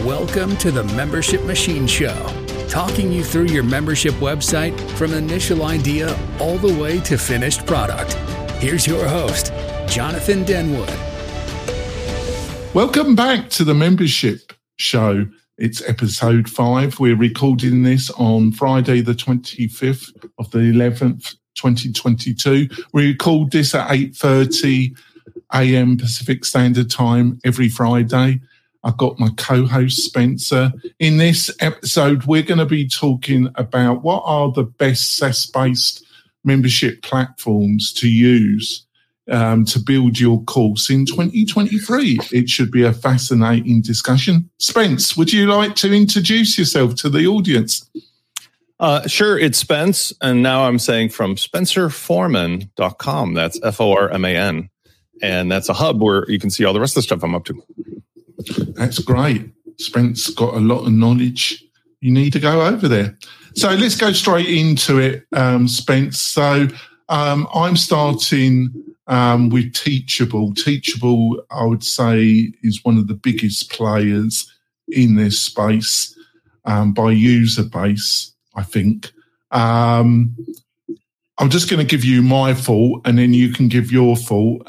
Welcome to the Membership Machine Show, talking you through your membership website from initial idea all the way to finished product. Here's your host, Jonathan Denwood. Welcome back to the Membership Show. It's episode 5. We're recording this on Friday, the 25th of the 11th, 2022. We record this at 8:30 a.m. Pacific Standard Time every Friday. I've got my co-host Spencer. In this episode, we're going to be talking about what are the best SaaS-based membership platforms to use to build your course in 2023. It should be a fascinating discussion. Spence, would you like to introduce yourself to the audience? Sure, it's Spence, and now I'm saying from spencerforman.com. That's F-O-R-M-A-N. And that's a hub where you can see all the rest of the stuff I'm up to. That's great. Spence got a lot of knowledge. You need to go over there. So let's go straight into it, Spence. So I'm starting with Teachable. Teachable, I would say, is one of the biggest players in this space by user base, I think. I'm just going to give you my thought, and then you can give your thought.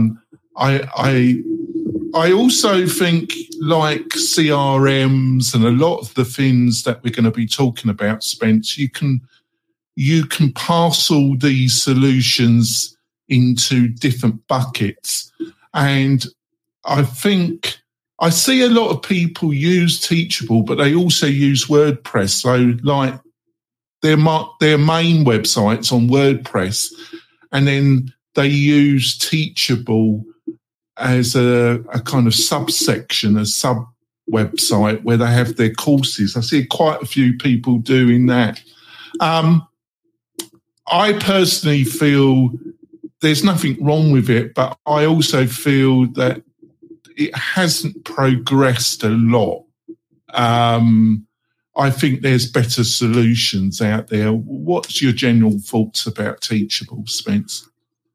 I also think, like CRMs and a lot of the things that we're going to be talking about, Spence, you can parcel these solutions into different buckets. And I think I see a lot of people use Teachable, but they also use WordPress. So like their main websites on WordPress, and then they use Teachable as a kind of subsection, a sub-website where they have their courses. I see quite a few people doing that. I personally feel there's nothing wrong with it, but I also feel that it hasn't progressed a lot. I think there's better solutions out there. What's your general thoughts about Teachable, Spence?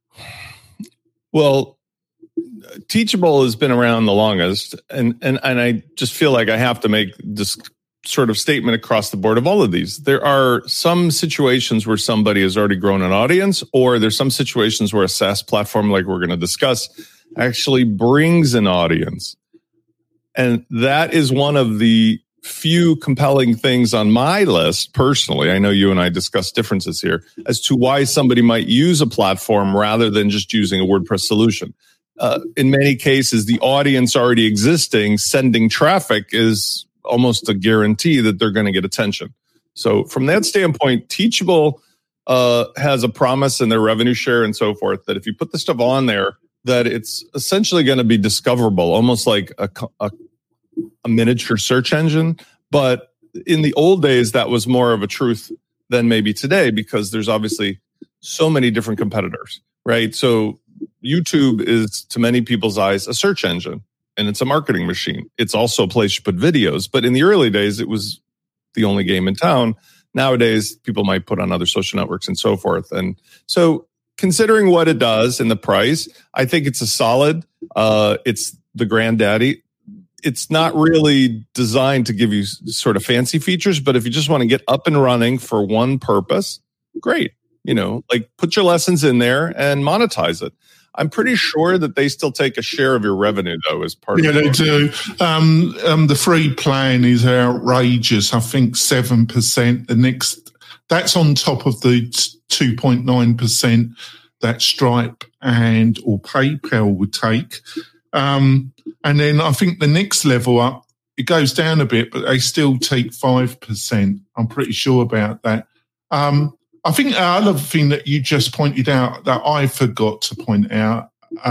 Well, Teachable has been around the longest, and I just feel like I have to make this sort of statement across the board of all of these. There are some situations where somebody has already grown an audience, or there's some situations where a SaaS platform, like we're going to discuss, actually brings an audience. And that is one of the few compelling things on my list, personally. I know you and I discussed differences here as to why somebody might use a platform rather than just using a WordPress solution. In many cases, the audience already existing, sending traffic is almost a guarantee that they're going to get attention. So from that standpoint, Teachable has a promise in their revenue share and so forth that if you put the stuff on there, that it's essentially going to be discoverable, almost like a miniature search engine. But in the old days, that was more of a truth than maybe today, because there's obviously so many different competitors, right? So YouTube is, to many people's eyes, a search engine, and it's a marketing machine. It's also a place you put videos. But in the early days, it was the only game in town. Nowadays, people might put on other social networks and so forth. And so considering what it does and the price, I think it's a solid, it's the granddaddy. It's not really designed to give you sort of fancy features, but if you just want to get up and running for one purpose, great. You know, like put your lessons in there and monetize it. I'm pretty sure that they still take a share of your revenue, though, as part of it. Yeah, they do. The free plan is outrageous. I think 7%. That's on top of the 2.9% that Stripe or PayPal would take. And then I think the next level up, it goes down a bit, but they still take 5%. I'm pretty sure about that. I think the other thing that you just pointed out that I forgot to point out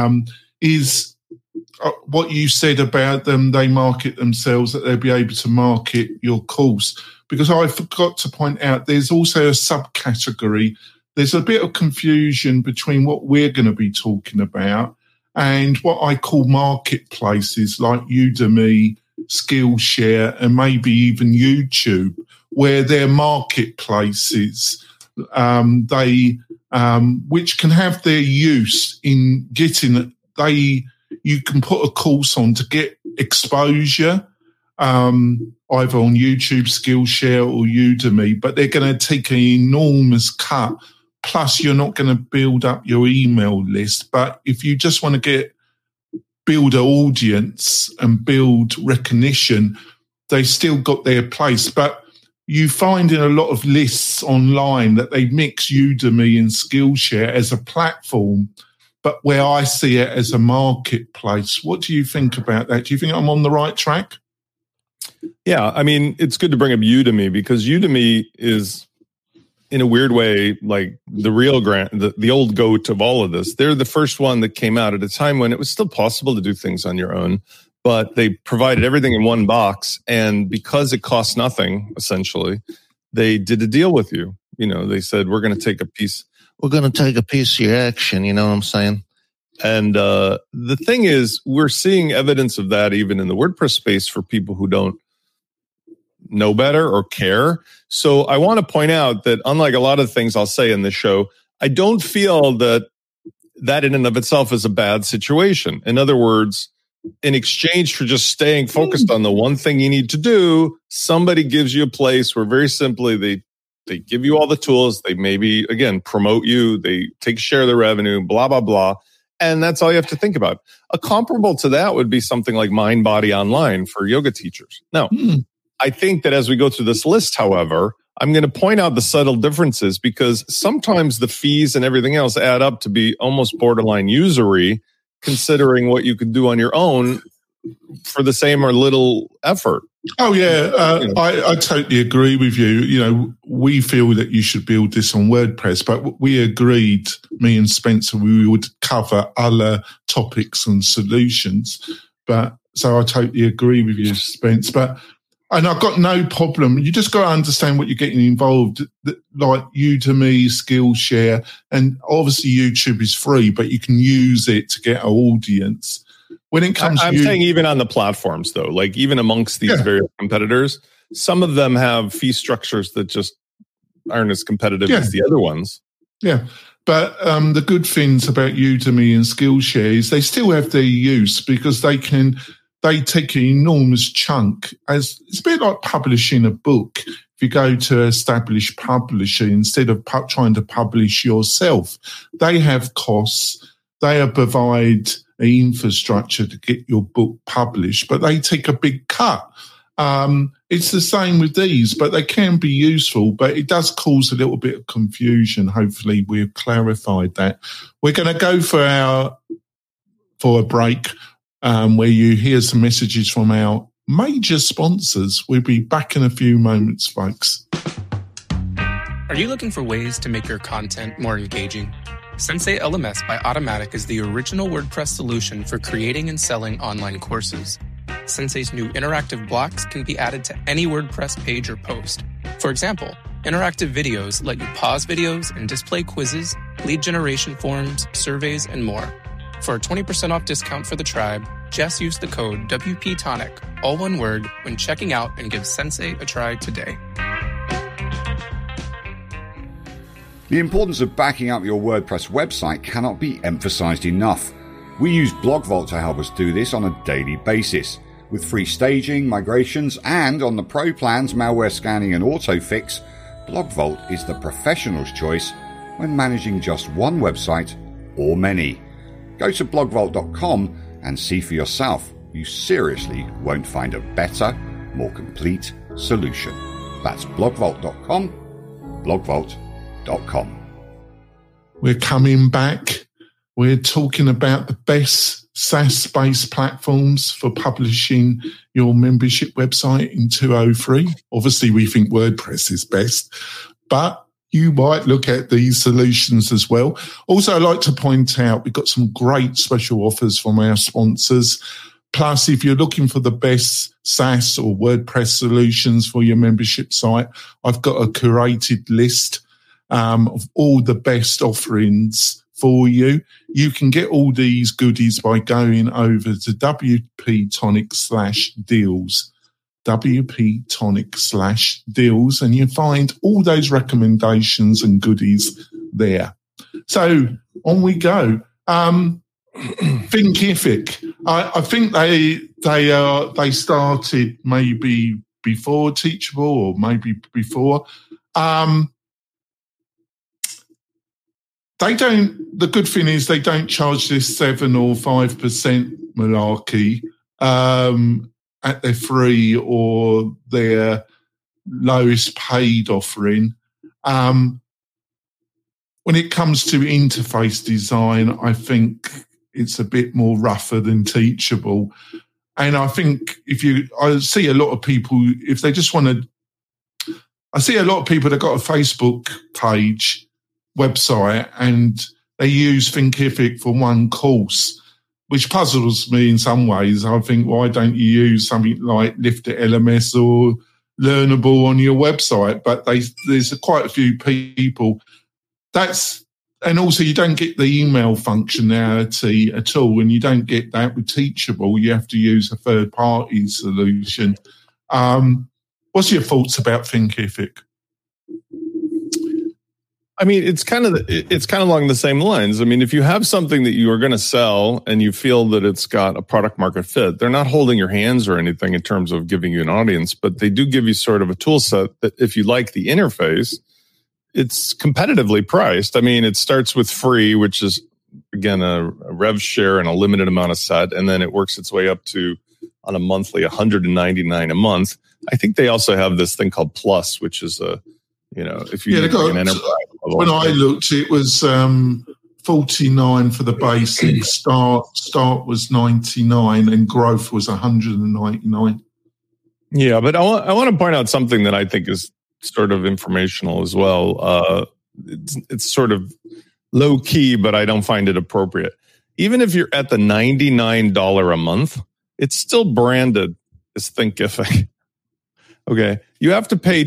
is what you said about them. They market themselves, that they'll be able to market your course. Because I forgot to point out there's also a subcategory. There's a bit of confusion between what we're going to be talking about and what I call marketplaces like Udemy, Skillshare, and maybe even YouTube, where they're marketplaces. Which can have their use in getting you can put a course on to get exposure either on YouTube, Skillshare or Udemy, but they're going to take an enormous cut. Plus, you're not going to build up your email list. But if you just want to build an audience and build recognition, they still got their place. But you find in a lot of lists online that they mix Udemy and Skillshare as a platform, but where I see it as a marketplace. What do you think about that? Do you think I'm on the right track? Yeah, I mean, it's good to bring up Udemy because Udemy is, in a weird way, like the real the old goat of all of this. They're the first one that came out at a time when it was still possible to do things on your own, but they provided everything in one box. And because it costs nothing, essentially, they did a deal with you. You know, they said, we're going to take a piece. We're going to take a piece of your action. You know what I'm saying? And the thing is, we're seeing evidence of that even in the WordPress space for people who don't know better or care. So I want to point out that unlike a lot of things I'll say in this show, I don't feel that in and of itself is a bad situation. In other words, in exchange for just staying focused on the one thing you need to do, somebody gives you a place where very simply they give you all the tools. They maybe, again, promote you. They take a share of the revenue, blah, blah, blah. And that's all you have to think about. A comparable to that would be something like MindBody Online for yoga teachers. Now, I think that as we go through this list, however, I'm going to point out the subtle differences because sometimes the fees and everything else add up to be almost borderline usury, considering what you could do on your own for the same or little effort. Oh, yeah. I totally agree with you. You know, we feel that you should build this on WordPress, but we agreed, me and Spencer, we would cover other topics and solutions. But so I totally agree with you, Spence. And I've got no problem. You just got to understand what you're getting involved, like Udemy, Skillshare, and obviously YouTube is free, but you can use it to get an audience. When it comes, I'm saying even on the platforms, though, like even amongst these various competitors, some of them have fee structures that just aren't as competitive as the other ones. Yeah. But the good things about Udemy and Skillshare is they still have their use because they take an enormous chunk. It's a bit like publishing a book. If you go to established publisher, instead of trying to publish yourself, they have costs. They provide an infrastructure to get your book published, but they take a big cut. It's the same with these, but they can be useful, but it does cause a little bit of confusion. Hopefully we've clarified that. We're going to go for a break where you hear some messages from our major sponsors. We'll be back in a few moments, folks. Are you looking for ways to make your content more engaging? Sensei LMS by Automattic is the original WordPress solution for creating and selling online courses. Sensei's new interactive blocks can be added to any WordPress page or post. For example, interactive videos let you pause videos and display quizzes, lead generation forms, surveys, and more. For a 20% off discount for the tribe, just use the code WPTonic, all one word, when checking out and give Sensei a try today. The importance of backing up your WordPress website cannot be emphasized enough. We use BlogVault to help us do this on a daily basis. With free staging, migrations, and on the Pro plans, malware scanning and autofix, BlogVault is the professional's choice when managing just one website or many. Go to blogvault.com and see for yourself. You seriously won't find a better, more complete solution. That's blogvault.com, blogvault.com. We're coming back. We're talking about the best SaaS-based platforms for publishing your membership website in 203. Obviously, we think WordPress is best, but you might look at these solutions as well. Also, I'd like to point out we've got some great special offers from our sponsors. Plus, if you're looking for the best SaaS or WordPress solutions for your membership site, I've got a curated list of all the best offerings for you. You can get all these goodies by going over to WPTonic/deals. WPTonic/deals, and you find all those recommendations and goodies there. So on we go. Thinkific. I think They started maybe before Teachable or maybe before. They don't. The good thing is they don't charge this 7 or 5% malarkey at their free or their lowest paid offering. When it comes to interface design, I think it's a bit more rougher than Teachable. And I think I see a lot of people, if they just want to, I see a lot of people that got a Facebook page, website, and they use Thinkific for one course, which puzzles me in some ways. I think, why don't you use something like Lifter LMS or Learnable on your website? But there's quite a few people. And also you don't get the email functionality at all, and you don't get that with Teachable. You have to use a third-party solution. What's your thoughts about Thinkific? I mean, it's kind of along the same lines. I mean, if you have something that you are going to sell and you feel that it's got a product market fit, they're not holding your hands or anything in terms of giving you an audience, but they do give you sort of a tool set that if you like the interface, it's competitively priced. I mean, it starts with free, which is, again, a rev share and a limited amount of set, and then it works its way up to, on a monthly, $199 a month. I think they also have this thing called Plus, which is if you got an enterprise level. When I looked, it was $49 for the basic. Start was $99, and growth was $199. Yeah, but I want to point out something that I think is sort of informational as well. It's sort of low key, but I don't find it appropriate. Even if you're at the $99 a month, it's still branded as Thinkific. Okay, you have to pay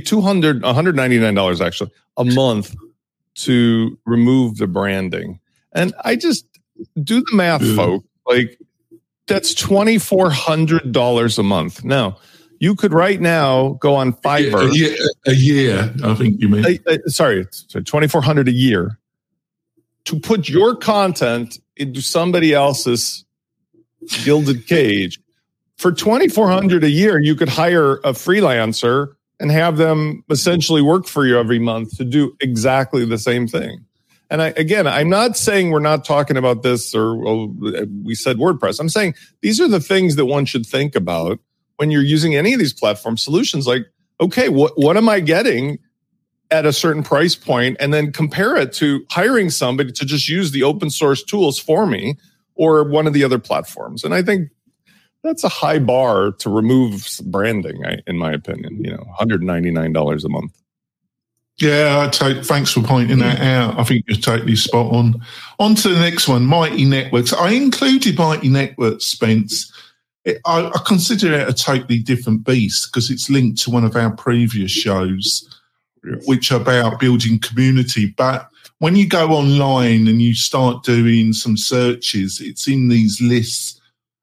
$199 actually a month to remove the branding, and I just do the math, folks. Like, that's $2,400 a month. Now, you could right now go on Fiverr. A year, I think you mean. Sorry, $2,400 a year to put your content into somebody else's Gilded Cage. For $2,400 a year, you could hire a freelancer and have them essentially work for you every month to do exactly the same thing. And I'm not saying we're not talking about this or we said WordPress. I'm saying these are the things that one should think about when you're using any of these platform solutions. Like, okay, what am I getting at a certain price point? And then compare it to hiring somebody to just use the open source tools for me or one of the other platforms. And I think that's a high bar to remove branding, in my opinion. $199 a month. Yeah, thanks for pointing that out. I think you're totally spot on. On to the next one, Mighty Networks. I included Mighty Networks, Spence. I consider it a totally different beast because it's linked to one of our previous shows, which are about building community. But when you go online and you start doing some searches, it's in these lists.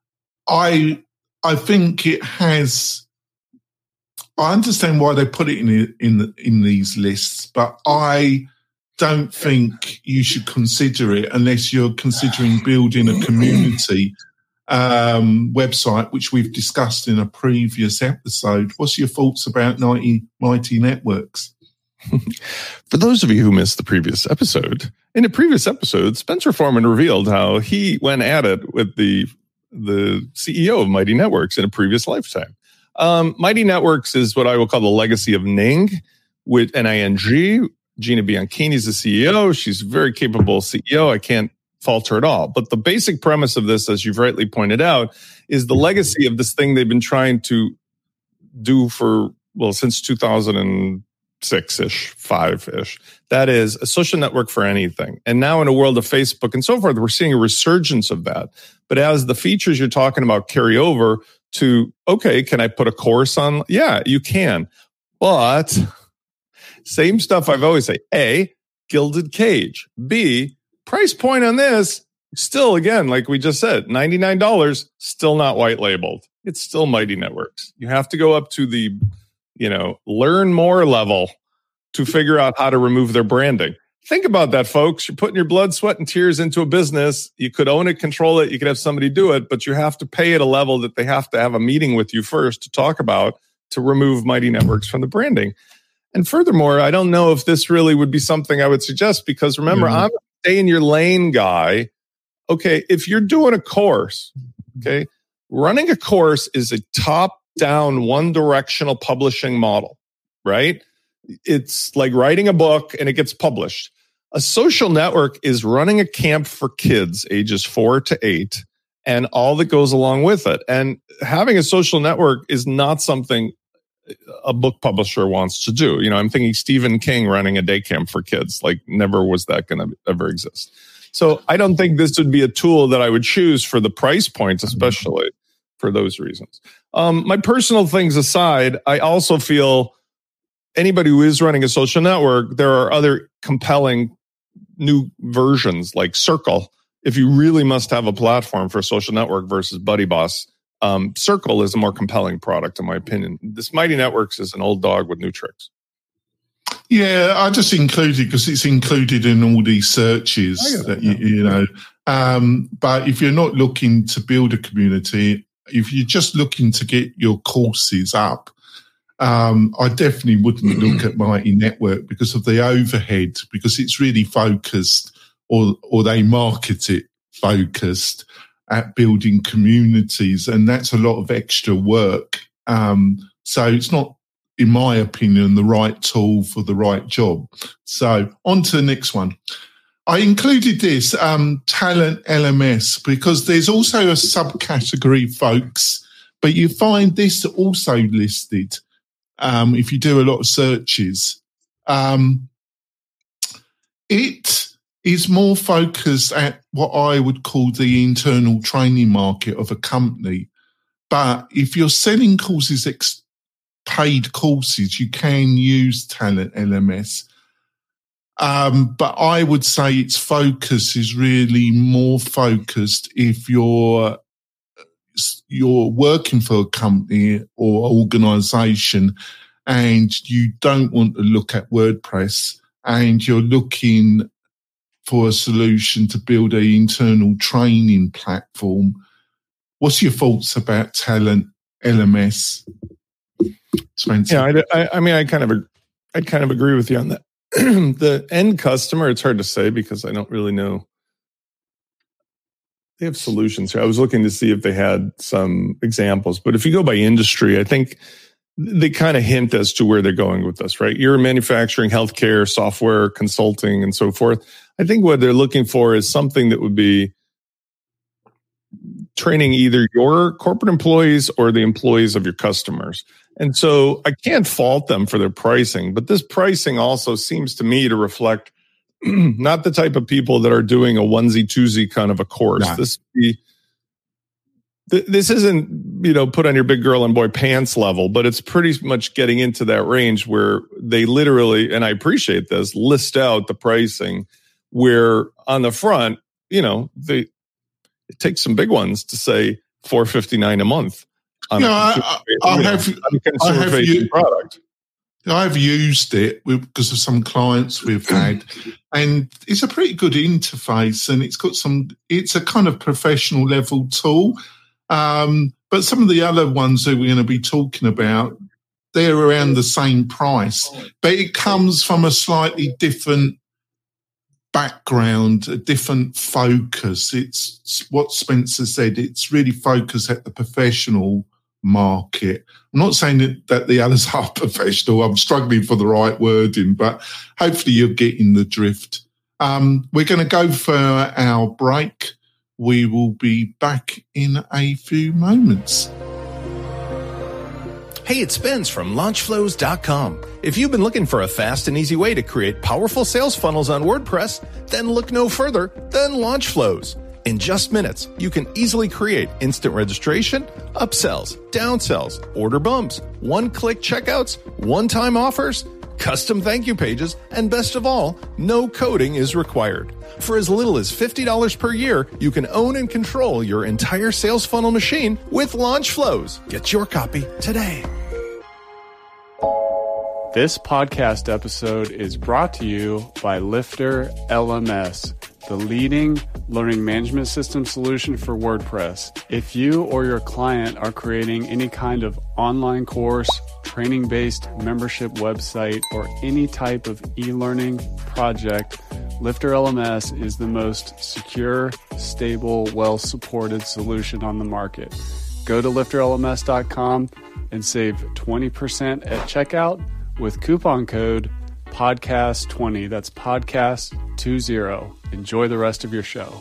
I think it has. I understand why they put it in these lists, but I don't think you should consider it unless you're considering building a community website, which we've discussed in a previous episode. What's your thoughts about Mighty Networks? For those of you who missed the previous episode, in a previous episode, Spencer Foreman revealed how he went at it with the CEO of Mighty Networks in a previous lifetime. Mighty Networks is what I will call the legacy of Ning, with N-I-N-G. Gina Bianchini is the CEO. She's a very capable CEO. I can't fault her at all. But the basic premise of this, as you've rightly pointed out, is the legacy of this thing they've been trying to do since 2006-ish, 5-ish. That is a social network for anything. And now in a world of Facebook and so forth, we're seeing a resurgence of that. But as the features you're talking about carry over to, okay, can I put a course on? Yeah, you can. But same stuff I've always say. A, Gilded Cage. B, price point on this, still, again, like we just said, $99, still not white labeled. It's still Mighty Networks. You have to go up to the, learn more level to figure out how to remove their branding. Think about that, folks. You're putting your blood, sweat, and tears into a business. You could own it, control it. You could have somebody do it, but you have to pay at a level that they have to have a meeting with you first to talk about to remove Mighty Networks from the branding. And furthermore, I don't know if this really would be something I would suggest, because remember, I'm a stay in your lane guy. Okay, if you're doing a course, okay, running a course is a top-down, one-directional publishing model, right? It's like writing a book and it gets published. A social network is running a camp for kids ages 4 to 8 and all that goes along with it. And having a social network is not something a book publisher wants to do. You know, I'm thinking Stephen King running a day camp for kids. Like, never was that going to ever exist. So I don't think this would be a tool that I would choose for the price point, especially for those reasons. My personal things aside, I also feel anybody who is running a social network, there are other compelling new versions like Circle. If you really must have a platform for a social network versus BuddyBoss, Circle is a more compelling product, in my opinion. This Mighty Networks is an old dog with new tricks. Yeah, I just included because it's included in all these searches that you know. But if you're not looking to build a community, if you're just looking to get your courses up, I definitely wouldn't look at Mighty Network because of the overhead, because it's really focused, or they market it focused at building communities, and that's a lot of extra work. So it's not, in my opinion, the right tool for the right job. So on to the next one. I included this Talent LMS because there's also a subcategory, folks, but you find this also listed. If you do a lot of searches, it is more focused at what I would call the internal training market of a company. But if you're selling courses, paid courses, you can use Talent LMS. But I would say its focus is really more focused if you're working for a company or organization and you don't want to look at WordPress and you're looking for a solution to build an internal training platform. What's your thoughts about Talent LMS, Spencer? Yeah, I mean, I kind of agree with you on that. The end customer, it's hard to say because I don't really know. They have solutions here. I was looking to see if they had some examples, but if you go by industry, I think they kind of hint as to where they're going with this, right? You're manufacturing, healthcare, software, consulting, and so forth. I think what they're looking for is something that would be training either your corporate employees or the employees of your customers. And so I can't fault them for their pricing, but this pricing also seems to me to reflect not the type of people that are doing a onesie twosie kind of a course. No. This isn't, put on your big girl and boy pants level, but it's pretty much getting into that range where they literally, and I appreciate this, list out the pricing where on the front, it takes some big ones to say $459 a month. Product. I've used it because of some clients we've had, and it's a pretty good interface, and it's a kind of professional level tool. But some of the other ones that we're going to be talking about, they're around the same price, but it comes from a slightly different background, a different focus. It's what Spencer said. It's really focused at the professional market. I'm not saying that the others are professional. I'm struggling for the right wording, but hopefully you're getting the drift. We're going to go for our break. We will be back in a few moments. Hey, it's Spence from LaunchFlows.com. If you've been looking for a fast and easy way to create powerful sales funnels on WordPress, then look no further than LaunchFlows. In just minutes, you can easily create instant registration, upsells, downsells, order bumps, one-click checkouts, one-time offers, custom thank you pages, and best of all, no coding is required. For as little as $50 per year, you can own and control your entire sales funnel machine with LaunchFlows. Get your copy today. This podcast episode is brought to you by Lifter LMS, the leading learning management system solution for WordPress. If you or your client are creating any kind of online course, training-based membership website, or any type of e-learning project, Lifter LMS is the most secure, stable, well-supported solution on the market. Go to lifterlms.com and save 20% at checkout with coupon code podcast20. That's podcast20. Enjoy the rest of your show.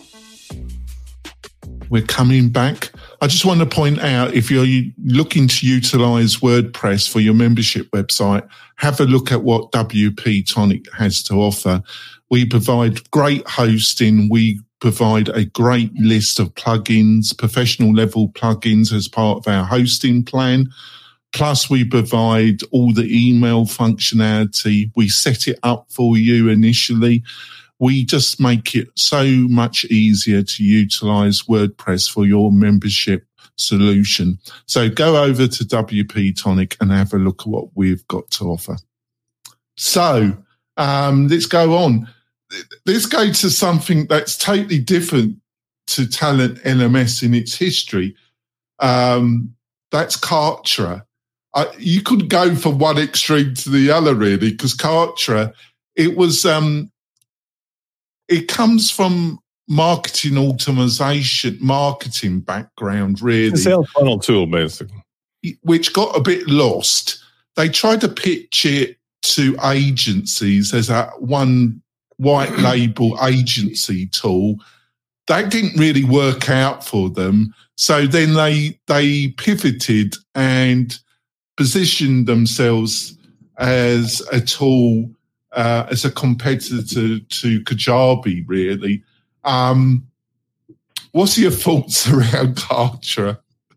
We're coming back. I just want to point out, if you're looking to utilize WordPress for your membership website, have a look at what WP Tonic has to offer. We provide great hosting. We provide a great list of plugins, professional level plugins as part of our hosting plan. Plus, we provide all the email functionality. We set it up for you initially. We just make it so much easier to utilize WordPress for your membership solution. So go over to WP Tonic and have a look at what we've got to offer. So let's go on. Let's go to something that's totally different to Talent LMS in its history. That's Kartra. You could go from one extreme to the other, really, because Kartra, it comes from marketing automation, marketing background, really. It's a sales funnel tool, basically. Which got a bit lost. They tried to pitch it to agencies as a one white label agency tool. That didn't really work out for them. So then they pivoted and positioned themselves as a tool, as a competitor to Kajabi, really. What's your thoughts around Kartra?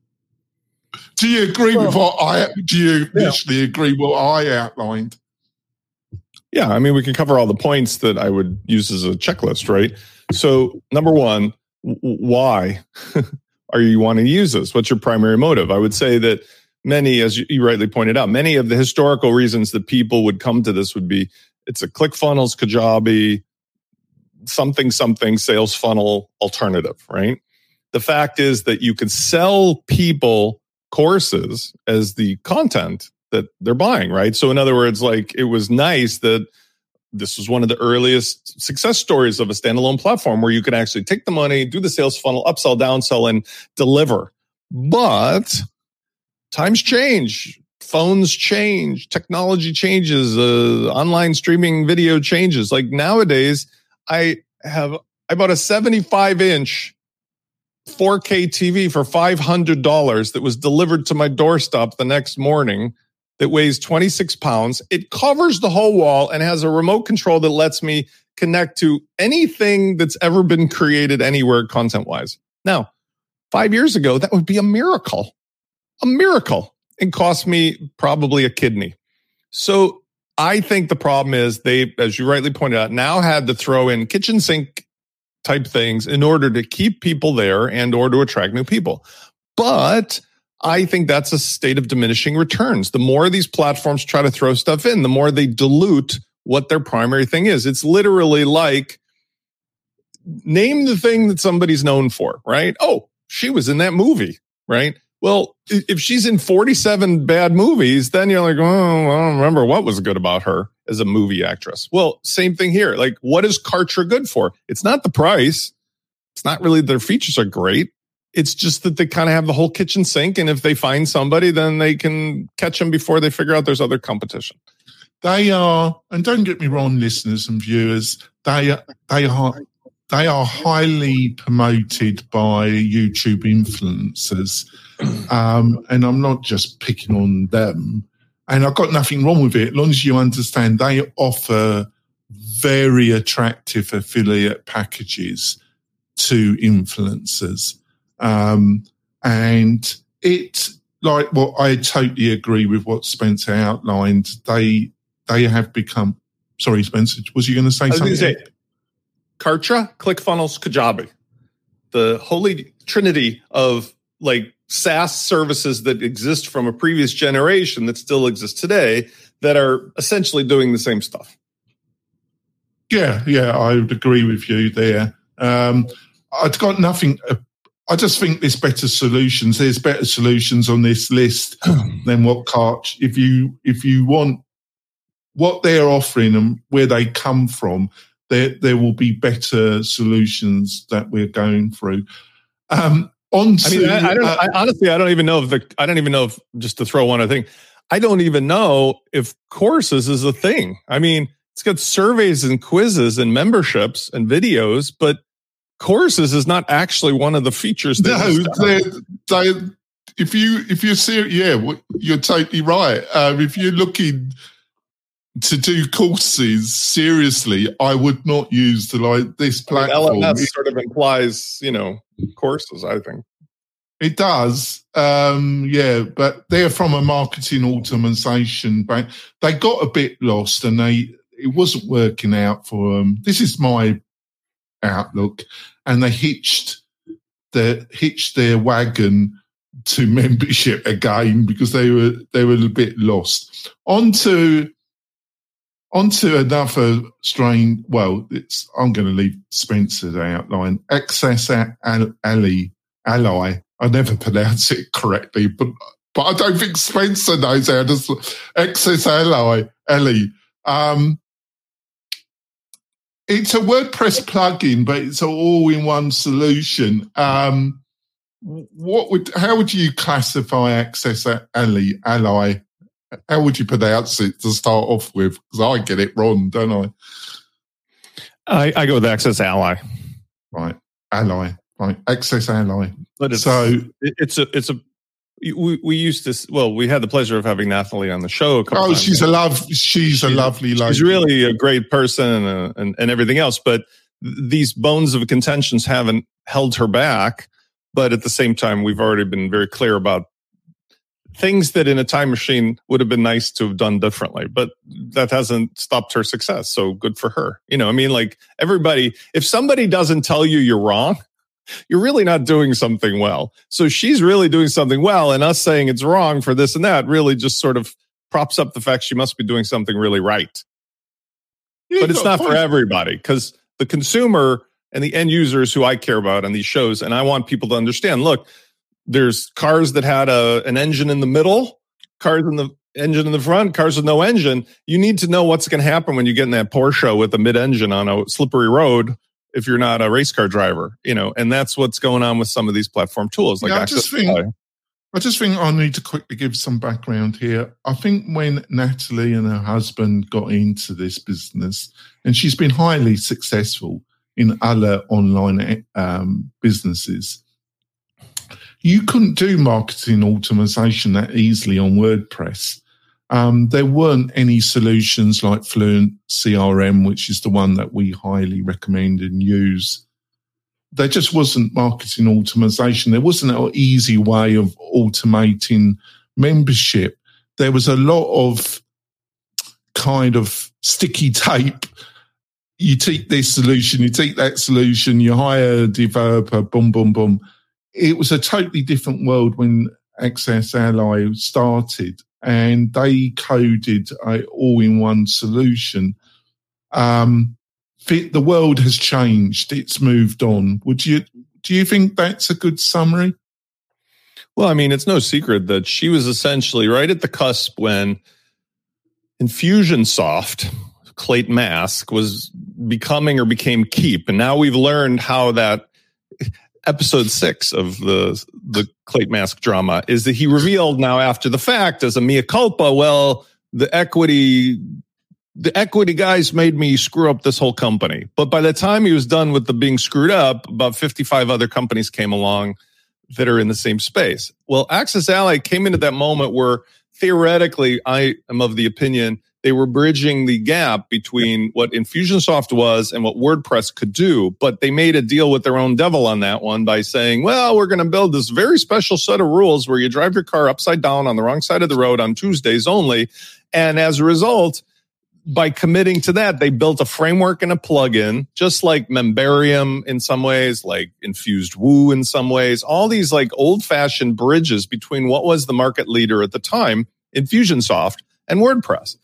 Do you agree with do you initially agree with what I outlined? Yeah, I mean, we can cover all the points that I would use as a checklist, right? So, number one, why are you wanting to use this? What's your primary motive? I would say that many, as you rightly pointed out, many of the historical reasons that people would come to this would be, it's a ClickFunnels, Kajabi, something sales funnel alternative, right? The fact is that you can sell people courses as the content that they're buying, right? So in other words, like, it was nice that this was one of the earliest success stories of a standalone platform where you could actually take the money, do the sales funnel, upsell, downsell, and deliver. But times change, phones change, technology changes, online streaming video changes. Like nowadays, I bought a 75-inch 4K TV for $500 that was delivered to my doorstep the next morning that weighs 26 pounds. It covers the whole wall and has a remote control that lets me connect to anything that's ever been created anywhere content-wise. Now, 5 years ago, that would be a miracle. A miracle. It cost me probably a kidney. So I think the problem is they, as you rightly pointed out, now had to throw in kitchen sink type things in order to keep people there and or to attract new people. But I think that's a state of diminishing returns. The more these platforms try to throw stuff in, the more they dilute what their primary thing is. It's literally like, name the thing that somebody's known for, right? Oh, she was in that movie, right? Well, if she's in 47 bad movies, then you're like, oh, I don't remember what was good about her as a movie actress. Well, same thing here. Like, what is Kartra good for? It's not the price. It's not really their features are great. It's just that they kind of have the whole kitchen sink. And if they find somebody, then they can catch them before they figure out there's other competition. They are, and don't get me wrong, listeners and viewers, they are highly promoted by YouTube influencers. And I'm not just picking on them. And I've got nothing wrong with it, as long as you understand they offer very attractive affiliate packages to influencers. And it's like, well, I totally agree with what Spencer outlined. They have become, sorry, Spencer, was you going to say something? Kartra, ClickFunnels, Kajabi, the holy trinity of like SaaS services that exist from a previous generation that still exist today that are essentially doing the same stuff. Yeah, I would agree with you there. I've got nothing. I just think there's better solutions. There's better solutions on this list than what Karch. If you want what they're offering and where they come from, there will be better solutions that we're going through. Honestly, I don't even know if just to throw one other thing, I don't even know if courses is a thing. I mean, it's got surveys and quizzes and memberships and videos, but courses is not actually one of the features. If you're serious, you're totally right. If you're looking to do courses seriously, I would not use this platform. LMS sort of implies, courses, I think. It does, but they're from a marketing automation bank. They got a bit lost and it wasn't working out for them. This is my outlook, and they hitched their wagon to membership again because they were a bit lost. Onto another strain. Well, I'm going to leave Spencer to outline. Access Ally. I never pronounce it correctly, but I don't think Spencer knows how to. Access Ally. It's a WordPress plugin, but it's an all-in-one solution. How would you classify Access Ally? How would you pronounce it to start off with? Because I get it wrong, don't I? I go with Access Ally. Right, Ally. Right, Access Ally. But we used to. Well, we had the pleasure of having Natalie on the show. She's a lovely lady. She's really a great person and everything else. But these bones of contentions haven't held her back. But at the same time, we've already been very clear about things that in a time machine would have been nice to have done differently. But that hasn't stopped her success. So good for her. Everybody. If somebody doesn't tell you you're wrong, you're really not doing something well. So she's really doing something well, and us saying it's wrong for this and that really just sort of props up the fact she must be doing something really right. But it's not for everybody, because the consumer and the end users who I care about on these shows, and I want people to understand, look, there's cars that had an engine in the middle, cars in the engine in the front, cars with no engine. You need to know what's going to happen when you get in that Porsche with a mid-engine on a slippery road if you're not a race car driver, and that's what's going on with some of these platform tools. I just think I need to quickly give some background here. I think when Natalie and her husband got into this business, and she's been highly successful in other online businesses, you couldn't do marketing automation that easily on WordPress. There weren't any solutions like Fluent CRM, which is the one that we highly recommend and use. There just wasn't marketing automation. There wasn't an easy way of automating membership. There was a lot of kind of sticky tape. You take this solution, you take that solution, you hire a developer, boom, boom, boom. It was a totally different world when Access Ally started, and they coded an all-in-one solution. The world has changed. It's moved on. Do you think that's a good summary? Well, I mean, it's no secret that she was essentially right at the cusp when Infusionsoft, Clayton Mask, was became Keep. And now we've learned how that episode 6 of the Clayton Mask drama is that he revealed now after the fact as a mea culpa, well, the equity guys made me screw up this whole company. But by the time he was done with the being screwed up, about 55 other companies came along that are in the same space. Well, Access Ally came into that moment where theoretically, I am of the opinion they were bridging the gap between what Infusionsoft was and what WordPress could do. But they made a deal with their own devil on that one by saying, well, we're going to build this very special set of rules where you drive your car upside down on the wrong side of the road on Tuesdays only. And as a result, by committing to that, they built a framework and a plugin, just like Memberium in some ways, like Infused Woo in some ways, all these like old-fashioned bridges between what was the market leader at the time, Infusionsoft, and WordPress.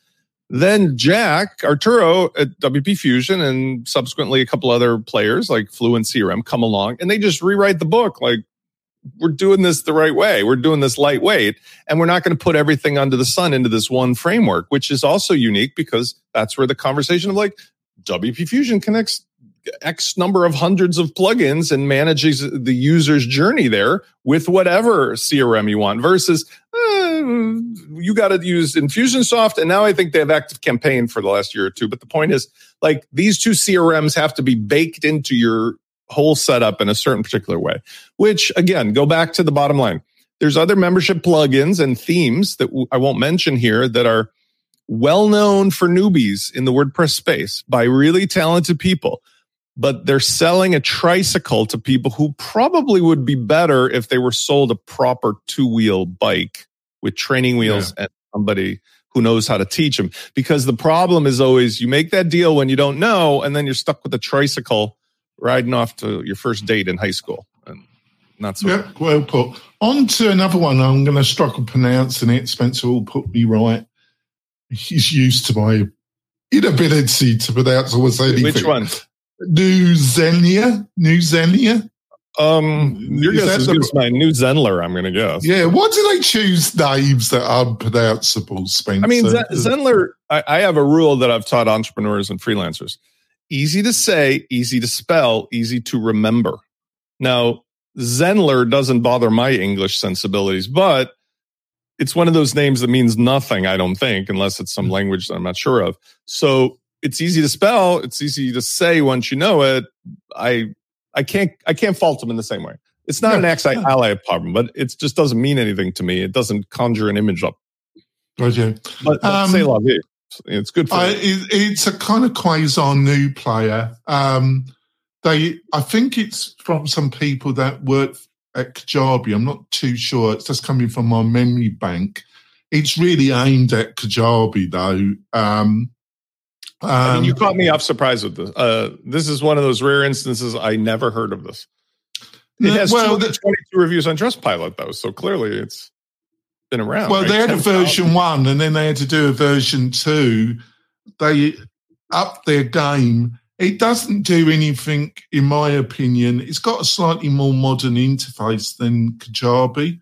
Then Jack Arturo at WP Fusion and subsequently a couple other players like Fluent CRM come along and they just rewrite the book. Like, we're doing this the right way. We're doing this lightweight, and we're not going to put everything under the sun into this one framework, which is also unique because that's where the conversation of like WP Fusion connects X number of hundreds of plugins and manages the user's journey there with whatever CRM you want versus you got to use Infusionsoft. And now I think they have ActiveCampaign for the last year or two. But the point is, like, these two CRMs have to be baked into your whole setup in a certain particular way, which again, go back to the bottom line. There's other membership plugins and themes that I won't mention here that are well known for newbies in the WordPress space by really talented people. But they're selling a tricycle to people who probably would be better if they were sold a proper 2-wheel bike with training wheels and somebody who knows how to teach them. Because the problem is always you make that deal when you don't know, and then you're stuck with a tricycle riding off to your first date in high school. And not so yeah, well put. On to another one. I'm going to struggle pronouncing it. Spencer will put me right. He's used to my inability to pronounce almost anything. Which one? New Xenia? Your guess is as good as mine. New Zenler, I'm going to guess. Yeah, why do they choose names that are unpronounceable, Spencer? I mean, Zenler, I have a rule that I've taught entrepreneurs and freelancers. Easy to say, easy to spell, easy to remember. Now, Zenler doesn't bother my English sensibilities, but it's one of those names that means nothing, I don't think, unless it's some language that I'm not sure of. So it's easy to spell. It's easy to say once you know it. I can't fault them in the same way. It's not an ally problem, but it just doesn't mean anything to me. It doesn't conjure an image up. Okay. But say la vie. It's good for it's a kind of quasi new player. I think it's from some people that work at Kajabi. I'm not too sure. It's just coming from my memory bank. It's really aimed at Kajabi, though. I mean, you caught me off surprise with this. This is one of those rare instances I never heard of this. It has 22 reviews on Trustpilot, though, so clearly it's been around. Well, right? they had a version 1, and then they had to do a version 2. They upped their game. It doesn't do anything, in my opinion. It's got a slightly more modern interface than Kajabi.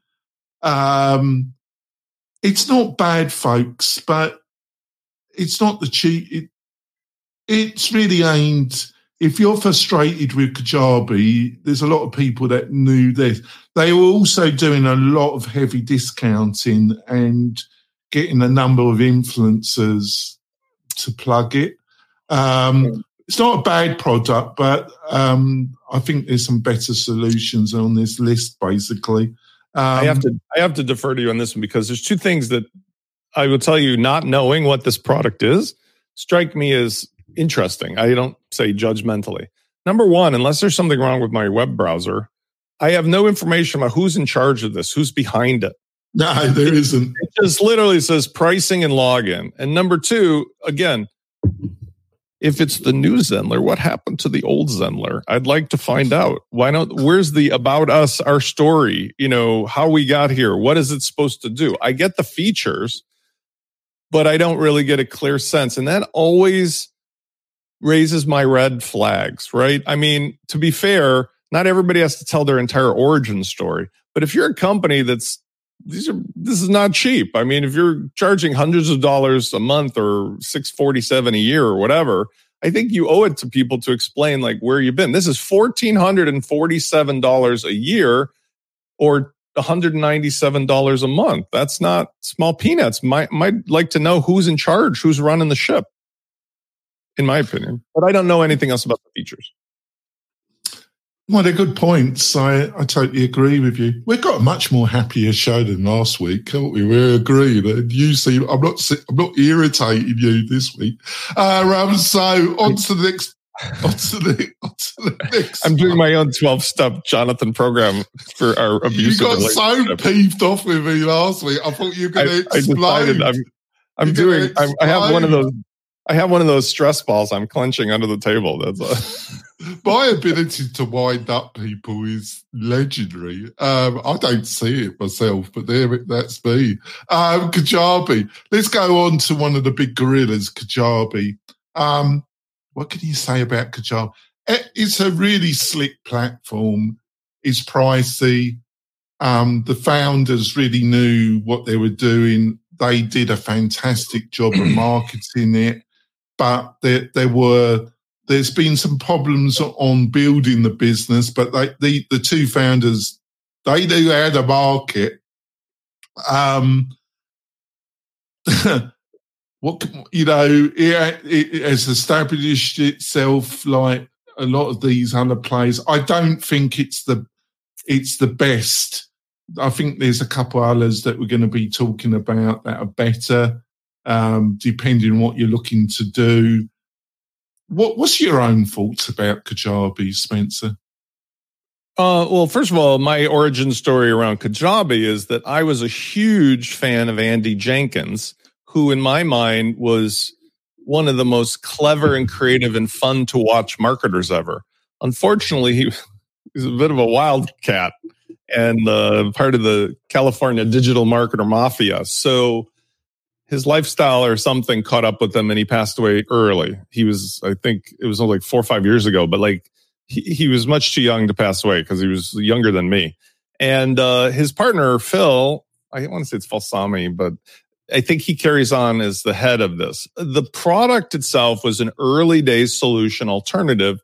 It's not bad, folks, but it's not the cheap. It's really aimed. If you're frustrated with Kajabi, there's a lot of people that knew this. They were also doing a lot of heavy discounting and getting a number of influencers to plug it. It's not a bad product, but I think there's some better solutions on this list, basically. I have to defer to you on this one because there's two things that I will tell you, not knowing what this product is, strike me as interesting. I don't say judgmentally. Number one, unless there's something wrong with my web browser, I have no information about who's in charge of this, who's behind it. No, there isn't. It just literally says pricing and login. And number two, again, if it's the new Zenler, what happened to the old Zenler? I'd like to find out. Where's the about us, our story, how we got here? What is it supposed to do? I get the features, but I don't really get a clear sense. And that always raises my red flags, right? I mean, to be fair, not everybody has to tell their entire origin story. But if you're a company this is not cheap. I mean, if you're charging hundreds of dollars a month or $647 a year or whatever, I think you owe it to people to explain like where you've been. This is $1,447 a year or $197 a month. That's not small peanuts. Might like to know who's in charge, who's running the ship, in my opinion. But I don't know anything else about the features. Well, they're good points. I totally agree with you. We've got a much more happier show than last week, haven't we? We agreed. And you seem, I'm not irritating you this week. So on to the next. I'm doing my own 12-step Jonathan program for our abusive relationship. You got so peeved off with me last week. I thought you were going to explode. I have one of those. I have one of those stress balls I'm clenching under the table. That's my ability to wind up people is legendary. I don't see it myself, but that's me. Kajabi. Let's go on to one of the big gorillas, Kajabi. What can you say about Kajabi? It's a really slick platform. It's pricey. The founders really knew what they were doing. They did a fantastic job of marketing it, but there's been some problems on building the business. But the two founders, they knew how to market. It has established itself like a lot of these other players. I don't think it's the best. I think there's a couple others that we're going to be talking about that are better, depending on what you're looking to do. What's your own thoughts about Kajabi, Spencer? Well, first of all, my origin story around Kajabi is that I was a huge fan of Andy Jenkins, who in my mind was one of the most clever and creative and fun to watch marketers ever. Unfortunately, he was a bit of a wildcat and part of the California digital marketer mafia. So his lifestyle or something caught up with him and he passed away early. He was, I think it was only like 4 or 5 years ago, but like he was much too young to pass away because he was younger than me. And his partner, Phil, I want to say it's Falsami, but I think he carries on as the head of this. The product itself was an early days solution alternative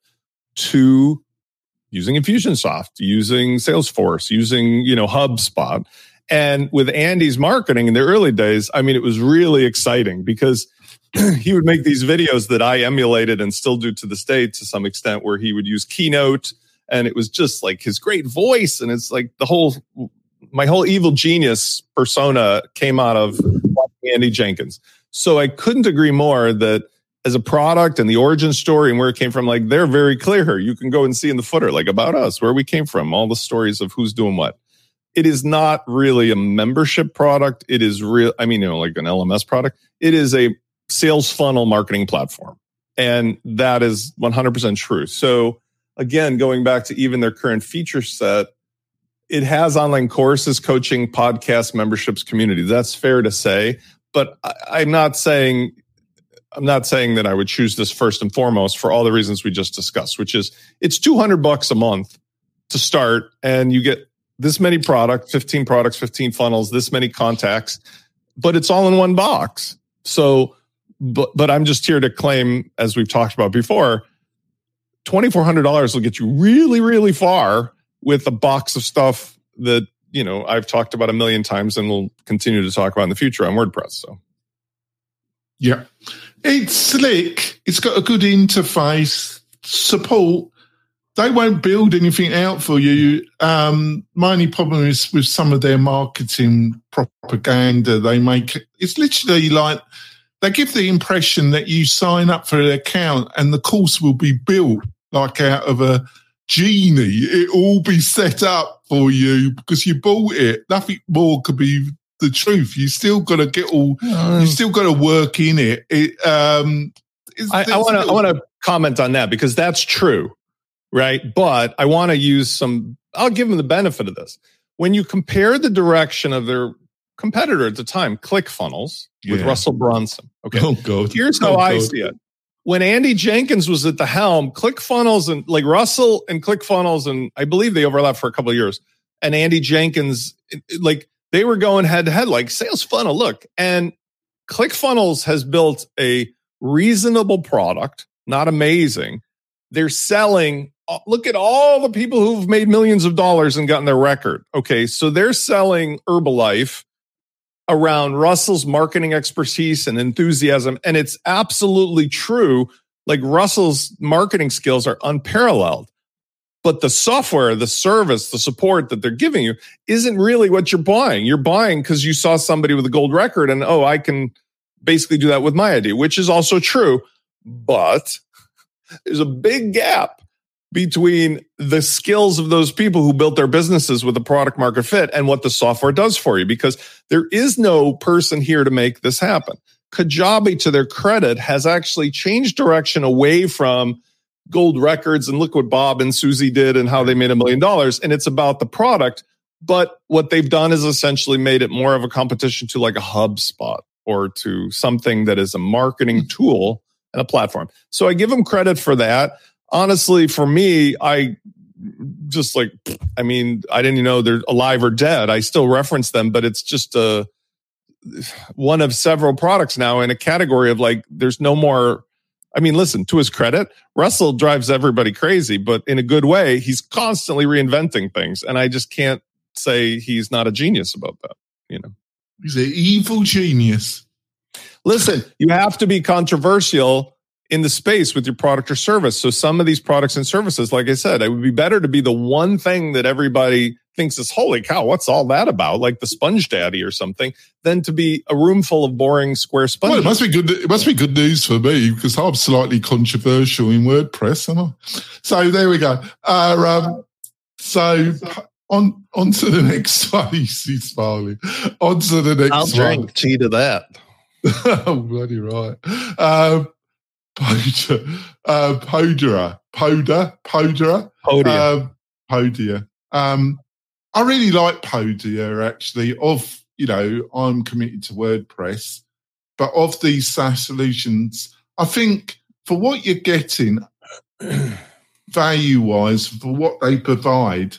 to using Infusionsoft, using Salesforce, using, HubSpot. And with Andy's marketing in the early days, I mean, it was really exciting because he would make these videos that I emulated and still do to this day to some extent, where he would use Keynote and it was just like his great voice. And it's like my whole evil genius persona came out of watching Andy Jenkins. So I couldn't agree more that as a product and the origin story and where it came from, like they're very clear. You can go and see in the footer, like about us, where we came from, all the stories of who's doing what. It is not really a membership product. It is like an LMS product. It is a sales funnel marketing platform. And that is 100% true. So again, going back to even their current feature set, it has online courses, coaching, podcasts, memberships, community. That's fair to say, but I'm not saying that I would choose this first and foremost for all the reasons we just discussed, which is it's $200 a month to start and you get this many products, 15 funnels, this many contacts, but it's all in one box. So, but I'm just here to claim, as we've talked about before, $2,400 will get you really, really far with a box of stuff that, I've talked about a million times and we'll continue to talk about in the future on WordPress. So, yeah, it's slick. It's got a good interface, support. They won't build anything out for you. My only problem is with some of their marketing propaganda they make. It's literally like they give the impression that you sign up for an account and the course will be built like out of a genie. It will be set up for you because you bought it. Nothing more could be the truth. You still got to you still got to work in it. I want to comment on that because that's true. Right. But I want to I'll give them the benefit of this. When you compare the direction of their competitor at the time, ClickFunnels, with Russell Brunson. Okay. Oh, God. Here's how I see it. When Andy Jenkins was at the helm, ClickFunnels and like Russell and ClickFunnels, and I believe they overlapped for a couple of years, and Andy Jenkins, like they were going head to head, like sales funnel. Look, and ClickFunnels has built a reasonable product, not amazing. They're selling. Look at all the people who've made millions of dollars and gotten their record. Okay, so they're selling Herbalife around Russell's marketing expertise and enthusiasm. And it's absolutely true. Like Russell's marketing skills are unparalleled. But the software, the service, the support that they're giving you isn't really what you're buying. You're buying because you saw somebody with a gold record and, I can basically do that with my idea, which is also true. But there's a big gap between the skills of those people who built their businesses with a product market fit and what the software does for you, because there is no person here to make this happen. Kajabi, to their credit, has actually changed direction away from gold records and look what Bob and Susie did and how they made $1 million. And it's about the product. But what they've done is essentially made it more of a competition to like a HubSpot or to something that is a marketing tool and a platform. So I give them credit for that. Honestly, for me, I didn't even know they're alive or dead. I still reference them, but it's just one of several products now in a category of like, there's no more. I mean, listen, to his credit, Russell drives everybody crazy, but in a good way. He's constantly reinventing things. And I just can't say he's not a genius about that. He's an evil genius. Listen, you have to be controversial in the space with your product or service. So some of these products and services, like I said, it would be better to be the one thing that everybody thinks is, holy cow, what's all that about? Like the Sponge Daddy or something, than to be a room full of boring square sponges. Well, it must be good news for me because I'm slightly controversial in WordPress, am I? So there we go. So on to the next one. He's smiling. On to the next one. I'll drink tea to that. Oh, bloody right. Podia. I really like Podia, actually. I'm committed to WordPress, but of these SaaS solutions, I think for what you're getting, value-wise, for what they provide,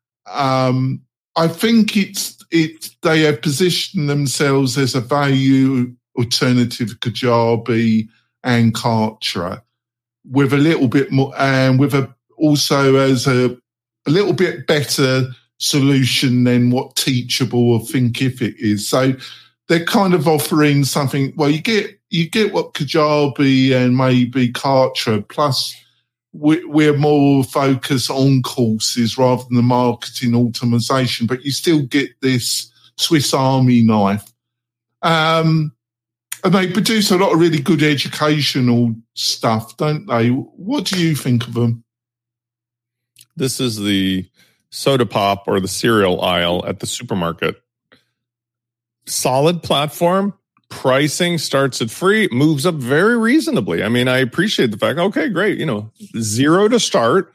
I think they have positioned themselves as a value alternative to Kajabi and Kartra, with a little bit more, and also as a little bit better solution than what Teachable or Thinkific is. So they're kind of offering something. Well, you get what Kajabi and maybe Kartra, plus we're more focused on courses rather than the marketing automation, but you still get this Swiss Army knife. And they produce a lot of really good educational stuff, don't they? What do you think of them? This is the soda pop or the cereal aisle at the supermarket. Solid platform. Pricing starts at free, moves up very reasonably. I mean, I appreciate the fact, okay, great. $0 to start,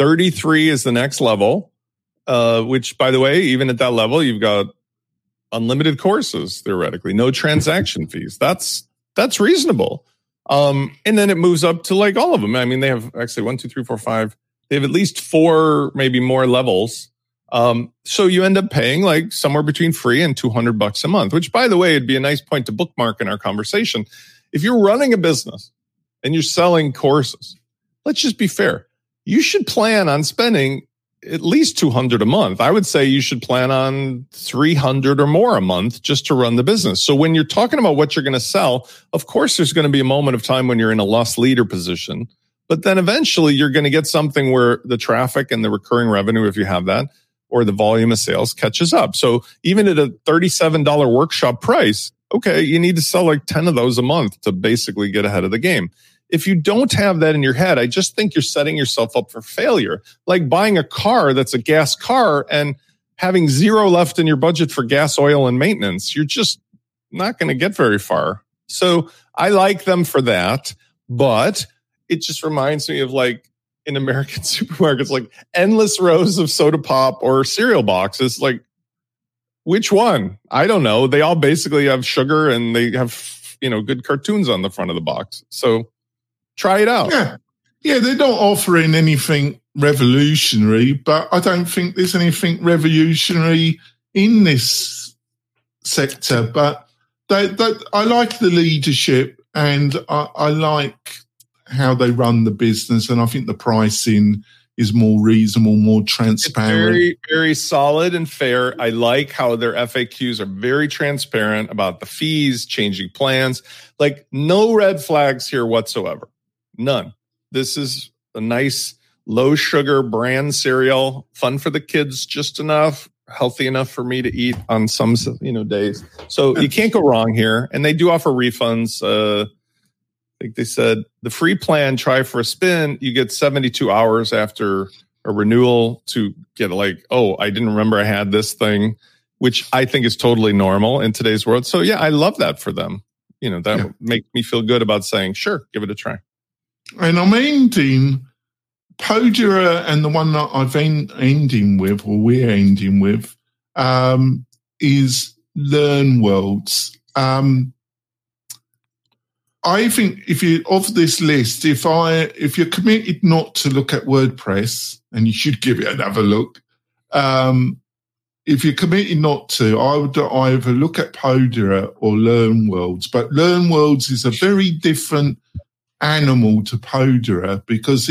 33 is the next level, which, by the way, even at that level, you've got unlimited courses, theoretically, no transaction fees. That's reasonable. And then it moves up to like all of them. I mean, they have actually 1, 2, 3, 4, 5. They have at least 4, maybe more levels. So you end up paying like somewhere between free and $200 a month, which, by the way, would be a nice point to bookmark in our conversation. If you're running a business and you're selling courses, let's just be fair. You should plan on spending at least $200 a month. I would say you should plan on $300 or more a month just to run the business. So when you're talking about what you're going to sell, of course, there's going to be a moment of time when you're in a loss leader position, but then eventually you're going to get something where the traffic and the recurring revenue, if you have that, or the volume of sales catches up. So even at a $37 workshop price, okay, you need to sell like 10 of those a month to basically get ahead of the game. If you don't have that in your head, I just think you're setting yourself up for failure. Like buying a car that's a gas car and having $0 left in your budget for gas, oil, and maintenance. You're just not going to get very far. So I like them for that, but it just reminds me of like in American supermarkets, like endless rows of soda pop or cereal boxes. Like, which one? I don't know. They all basically have sugar and they have, good cartoons on the front of the box. So try it out. Yeah, they're not offering anything revolutionary, but I don't think there's anything revolutionary in this sector. But I like the leadership and I like how they run the business, and I think the pricing is more reasonable, more transparent. It's very, very solid and fair. I like how their FAQs are very transparent about the fees, changing plans. Like no red flags here whatsoever. None. This is a nice low sugar brand cereal, fun for the kids just enough, healthy enough for me to eat on some days. So you can't go wrong here. And they do offer refunds. I think they said the free plan, try for a spin, you get 72 hours after a renewal to get like, oh, I didn't remember I had this thing, which I think is totally normal in today's world. So yeah, I love that for them. that would make me feel good about saying, sure, give it a try. And I'm ending Podia, and the one that I've ending with, or we're ending with, is LearnWorlds. I think if you're committed not to look at WordPress, and you should give it another look. If you're committed not to, I would either look at Podia or LearnWorlds. But LearnWorlds is a very different animal to Podia because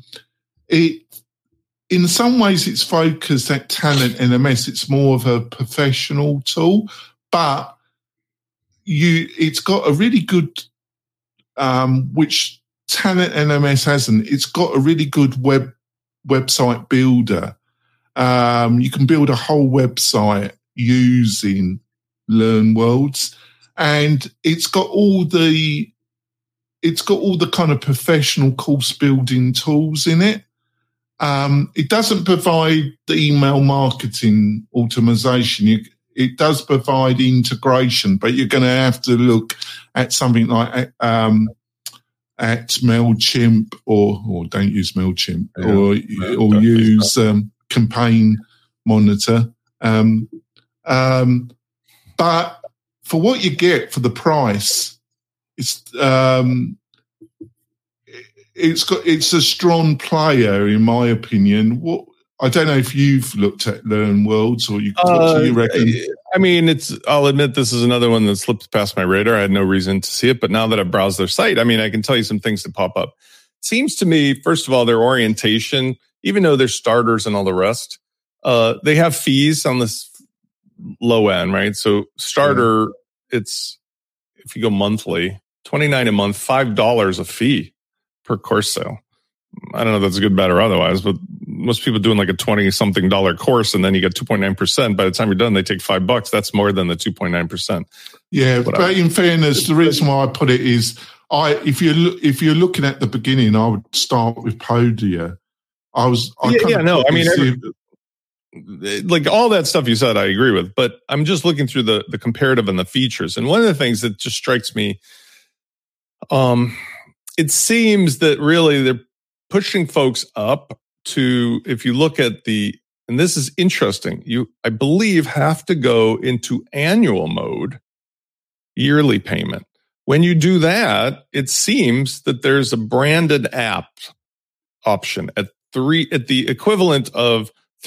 in some ways it's focused at Talent NMS. It's more of a professional tool, but it's got a really good, which Talent NMS hasn't. It's got a really good website builder. You can build a whole website using LearnWorlds, and it's got all the kind of professional course building tools in it. It doesn't provide the email marketing automation. It does provide integration, but you're going to have to look at something like at MailChimp or don't use MailChimp or use Campaign Monitor. But for what you get for the price, it's a strong player in my opinion. I don't know if you've looked at LearnWorlds or what do you reckon? I mean, I'll admit this is another one that slipped past my radar. I had no reason to see it, but now that I've browsed their site, I mean, I can tell you some things that pop up. Seems to me, first of all, their orientation, even though they're starters and all the rest, they have fees on this low end, right? So starter, it's, if you go monthly, $29 a month, $5 a fee per course sale. I don't know if that's good, bad, or otherwise, but most people doing like a $20-something course, and then you get 2.9%. By the time you're done, they take $5. That's more than the 2.9%. Yeah, but in fairness, the reason why I put it is, if you're looking at the beginning, I would start with Podia. Like all that stuff you said, I agree with, but I'm just looking through the comparative and the features. And one of the things that just strikes me, it seems that really they're pushing folks up to, if you look at and this is interesting, I believe, have to go into annual mode, yearly payment. When you do that, it seems that there's a branded app option at the equivalent of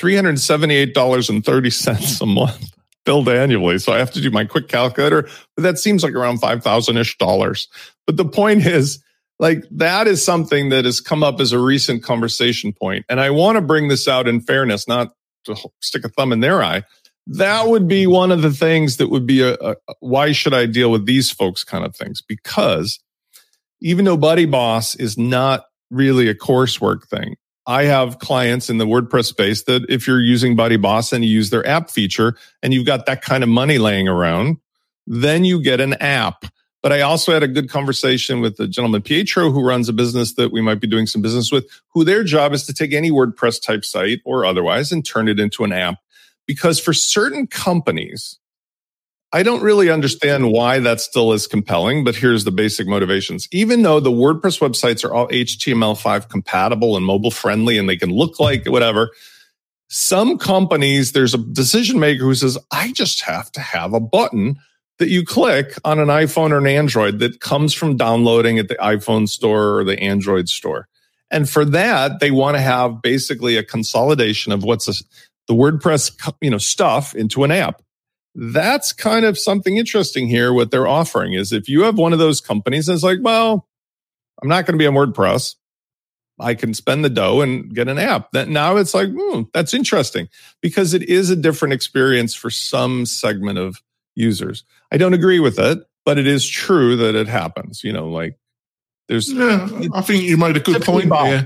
$378.30 a month billed annually. So I have to do my quick calculator, but that seems like around $5,000-ish. But the point is, like, that is something that has come up as a recent conversation point. And I want to bring this out in fairness, not to stick a thumb in their eye. That would be one of the things that would be why should I deal with these folks kind of things? Because even though BuddyBoss is not really a coursework thing, I have clients in the WordPress space that if you're using BuddyBoss and you use their app feature and you've got that kind of money laying around, then you get an app. But I also had a good conversation with the gentleman, Pietro, who runs a business that we might be doing some business with, who their job is to take any WordPress type site or otherwise and turn it into an app. Because for certain companies, I don't really understand why that still is compelling, but here's the basic motivations. Even though the WordPress websites are all HTML5 compatible and mobile friendly and they can look like whatever, some companies, there's a decision maker who says, I just have to have a button that you click on an iPhone or an Android that comes from downloading at the iPhone store or the Android store. And for that, they want to have basically a consolidation of what's the WordPress, stuff into an app. That's kind of something interesting here. What they're offering is if you have one of those companies that's like, well, I'm not going to be on WordPress, I can spend the dough and get an app. That now it's like, that's interesting because it is a different experience for some segment of users. I don't agree with it, but it is true that it happens. There's. Yeah, I think you made a good point there.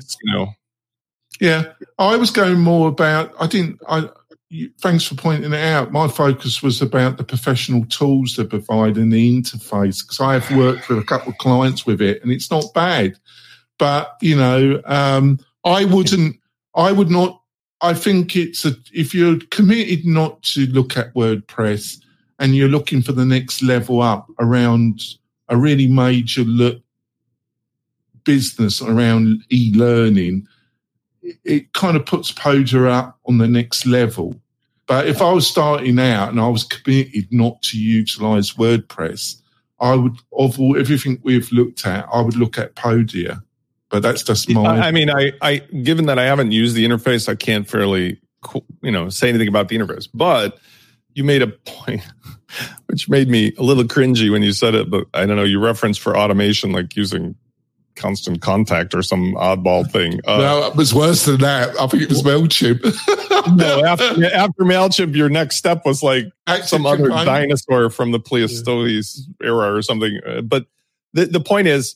Yeah, I was going more about. Thanks for pointing it out. My focus was about the professional tools they provide and the interface, because I have worked with a couple of clients with it, and it's not bad. But I would not. I think if you're committed not to look at WordPress and you're looking for the next level up around a really major business around e-learning, it kind of puts Podia up on the next level. But if I was starting out and I was committed not to utilize WordPress, I would, of everything we've looked at, I would look at Podia. But that's just my... I mean, I given that I haven't used the interface, I can't fairly, say anything about the interface. But you made a point, which made me a little cringy when you said it. But I don't know, you referenced for automation, like using Constant Contact or some oddball thing. No, it was worse than that. I think it was MailChimp. No, after MailChimp, your next step was like some other dinosaur from the Pleistocene era or something. But the point is,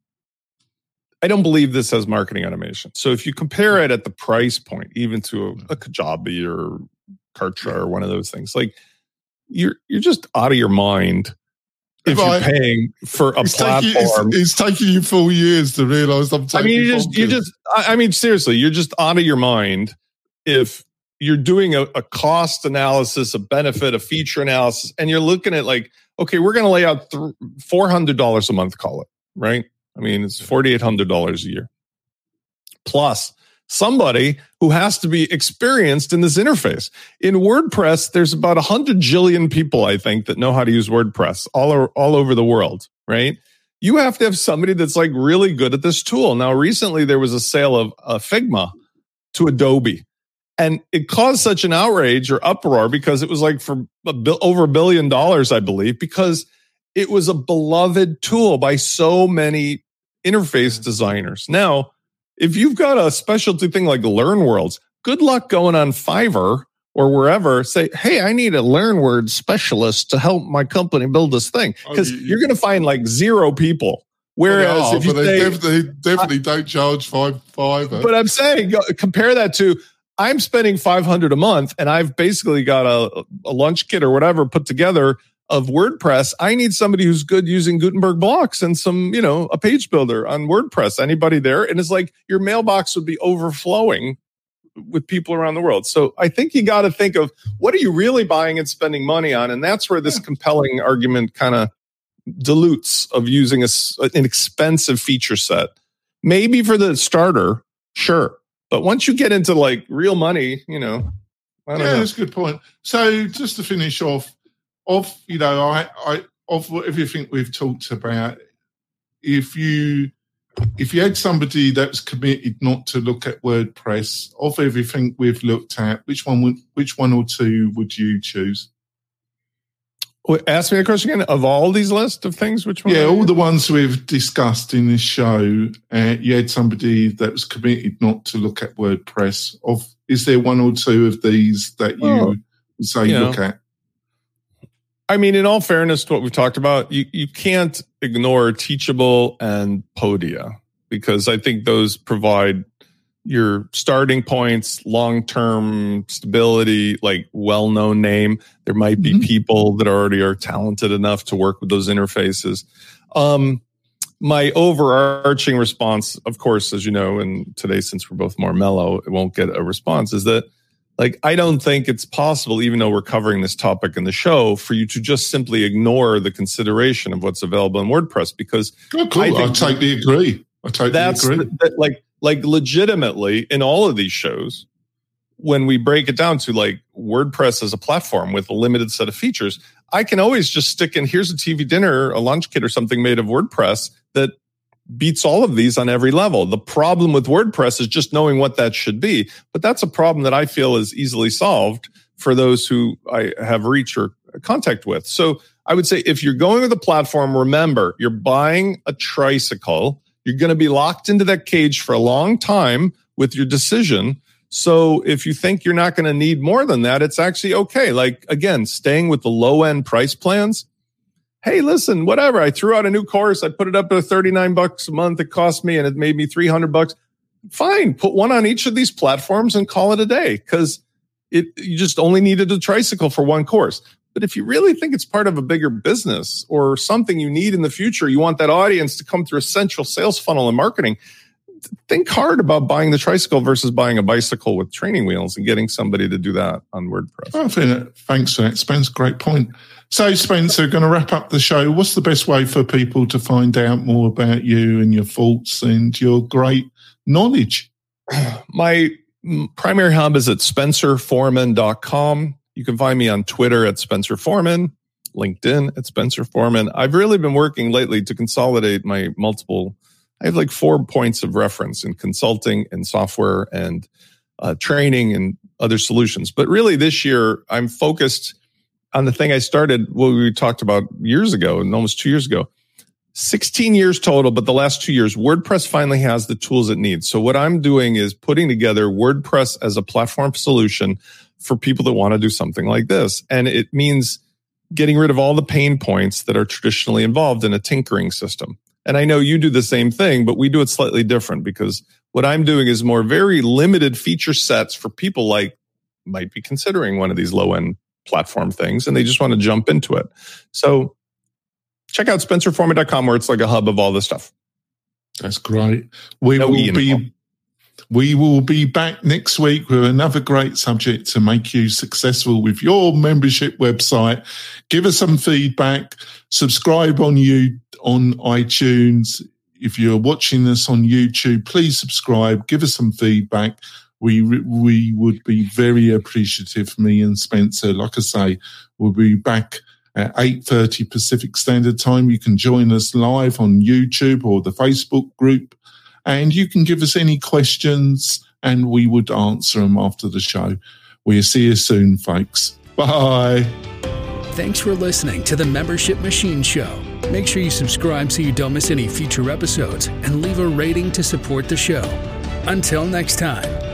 I don't believe this has marketing automation. So if you compare it at the price point, even to a Kajabi or Kartra or one of those things, like you're just out of your mind if you're paying for a platform. It's taking you 4 years to realize I'm taking. I mean, seriously, you're just out of your mind if you're doing a cost analysis, a benefit, a feature analysis, and you're looking at like, okay, we're going to lay out $400 a month, call it, right? I mean, it's $4,800 a year. Plus somebody who has to be experienced in this interface. In WordPress, there's about 100 jillion people, I think, that know how to use WordPress all over the world, right? You have to have somebody that's like really good at this tool. Now, recently there was a sale of Figma to Adobe. And it caused such an outrage or uproar because it was like for over $1 billion, I believe, because it was a beloved tool by so many interface designers. Now, if you've got a specialty thing like LearnWorlds, good luck going on Fiverr or wherever, say, hey, I need a LearnWords specialist to help my company build this thing. Because you're going to find like 0 people. Whereas if you they definitely don't charge $5. But I'm saying, compare that to, I'm spending $500 a month and I've basically got a lunch kit or whatever put together of WordPress. I need somebody who's good using Gutenberg blocks and some, a page builder on WordPress. Anybody there? And it's like your mailbox would be overflowing with people around the world. So I think you got to think of what are you really buying and spending money on? And that's where this compelling argument kind of dilutes of using an expensive feature set. Maybe for the starter, sure. But once you get into like real money, I don't know. That's a good point. So just to finish off, of everything we've talked about, if you had somebody that's committed not to look at WordPress, of everything we've looked at, which one or two would you choose? Wait, ask me a question again. Of all these lists of things, which one? Yeah, all the ones we've discussed in this show, you had somebody that was committed not to look at WordPress. Is there one or two of these that you say look at? I mean, in all fairness to what we've talked about, you can't ignore Teachable and Podia because I think those provide your starting points, long-term stability, like well-known name. There might be people that already are talented enough to work with those interfaces. My overarching response, of course, as you know, and today, since we're both more mellow, it won't get a response, is that I don't think it's possible, even though we're covering this topic in the show, for you to just simply ignore the consideration of what's available in WordPress because I totally agree. Like legitimately in all of these shows, when we break it down to like WordPress as a platform with a limited set of features, I can always just stick in, here's a TV dinner, a lunch kit or something made of WordPress that beats all of these on every level. The problem with WordPress is just knowing what that should be. But that's a problem that I feel is easily solved for those who I have reach or contact with. So I would say if you're going with a platform, remember, you're buying a tricycle. You're going to be locked into that cage for a long time with your decision. So if you think you're not going to need more than that, it's actually okay. Like, again, staying with the low-end price plans. Hey, listen, whatever. I threw out a new course. I put it up at $39 a month. It cost me, and it made me $300. Fine. Put one on each of these platforms and call it a day because you just only needed a tricycle for one course. But if you really think it's part of a bigger business or something you need in the future, you want that audience to come through a central sales funnel and marketing, think hard about buying the tricycle versus buying a bicycle with training wheels and getting somebody to do that on WordPress. Thanks for that, Spence. Great point. So, Spencer, going to wrap up the show. What's the best way for people to find out more about you and your thoughts and your great knowledge? My primary hub is at spencerforeman.com. You can find me on Twitter at Spencer Foreman, LinkedIn at Spencer Foreman. I've really been working lately to consolidate my multiple. I have like 4 points of reference in consulting and software and training and other solutions. But really this year, I'm focused on the thing I started, what we talked about years ago, and almost 2 years ago. 16 years total, but the last 2 years, WordPress finally has the tools it needs. So what I'm doing is putting together WordPress as a platform solution for people that want to do something like this. And it means getting rid of all the pain points that are traditionally involved in a tinkering system. And I know you do the same thing, but we do it slightly different because what I'm doing is more very limited feature sets for people like might be considering one of these low-end platform things and they just want to jump into it. So check out spencerforeman.com where it's like a hub of all this stuff. That's great. We will be back next week with another great subject to make you successful with your membership website. Give us some feedback. Subscribe on iTunes. If you're watching this on YouTube, please subscribe. Give us some feedback. We would be very appreciative, me and Spencer. Like I say, we'll be back at 8:30 Pacific Standard Time. You can join us live on YouTube or the Facebook group, and you can give us any questions, and we would answer them after the show. We'll see you soon, folks. Bye. Thanks for listening to the Membership Machine Show. Make sure you subscribe so you don't miss any future episodes, and leave a rating to support the show. Until next time.